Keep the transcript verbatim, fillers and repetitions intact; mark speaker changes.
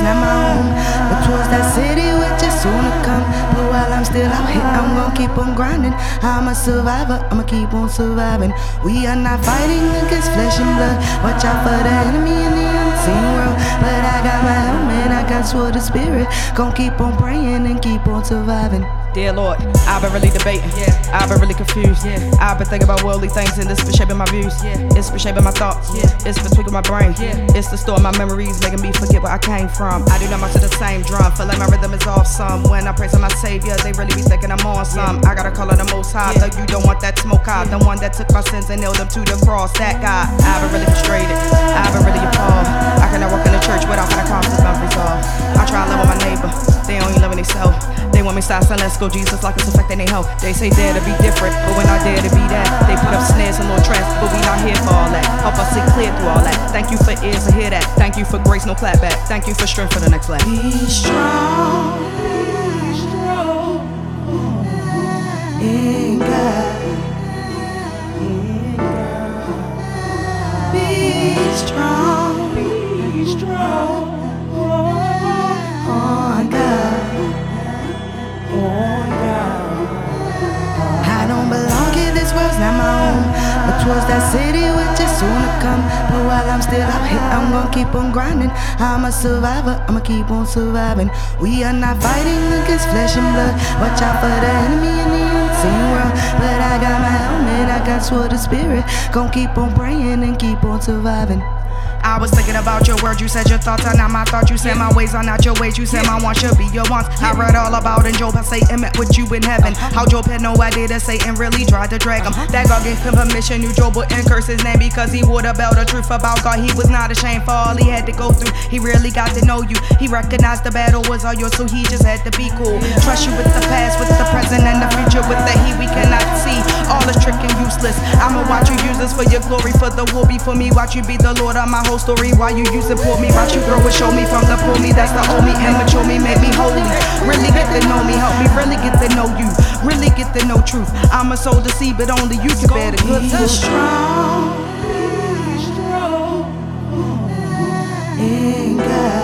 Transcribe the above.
Speaker 1: not my home, but towards that city which is soon to come. But while I'm still out here, I'm gonna keep on grinding. I'm a survivor, I'ma keep on surviving. We are not fighting against flesh and blood. Watch out for the enemy in the unseen world. But I got my helmet, I got sword of spirit. Gonna keep on praying and keep on surviving.
Speaker 2: Dear Lord, I've been really debating, yeah. I've been really confused, yeah. I've been thinking about worldly things and it's been shaping my views, yeah. It's been shaping my thoughts, yeah. It's been tweaking my brain, yeah. It's distorting my memories, making me forget where I came from. I do not march to the same drum, feel like my rhythm is off some. When I praise my Savior, they really be thinking I'm on some. Yeah. I gotta call on the Most High, yeah. Though you don't want that smoke out, yeah. The one that took my sins and nailed them to the cross, that guy. I've been really frustrated, I've been really appalled. I cannot walk in the church without having concepts unresolved. I try to love with my neighbor, they only loving themselves. They want me style, let's go Jesus like it's affecting their health. They say dare to be different, but we're not dare to be that. They put up snares and little traps, but we not here for all that. Help us see clear through all that. Thank you for ears to hear that. Thank you for grace, no clap back. Thank you for strength for the next lap.
Speaker 1: Be strong, be strong in God. Be strong, be strong on God. I don't belong here, this world's not my home, but towards that city which is soon to come. But while I'm still out here, I'm gonna keep on grinding. I'm a survivor, I'ma keep on surviving. We are not fighting against flesh and blood. Watch out for the enemy in the unseen world. But I got my helmet, I got sword of spirit. Gonna keep on praying and keep on surviving.
Speaker 2: I was thinking about your words, you said your thoughts are not my thoughts. You said my ways are not your ways, you said my wants should be your wants. I read all about in Job how Satan met with you in heaven. How Job had no idea that Satan really tried to drag him. That God gave him permission, knew Job would curse his name because he would have held the truth about God. He was not ashamed for all he had to go through. He really got to know you. He recognized the battle was all yours, so he just had to be cool. Trust you with the past, with the present, and the future. With the he we cannot see. All is trick and useless. I'ma watch you use this for your glory, for the will be for me. Watch you be the Lord of my whole story. Why you use it, pull me, watch you grow and show me from the pull me. That's the old me, immature me, make me holy. Really get to know me, help me really get to know you. Really get to know truth. I'm a soul to see, but only you can bear the good fruit.
Speaker 1: Be strong, be strong in God.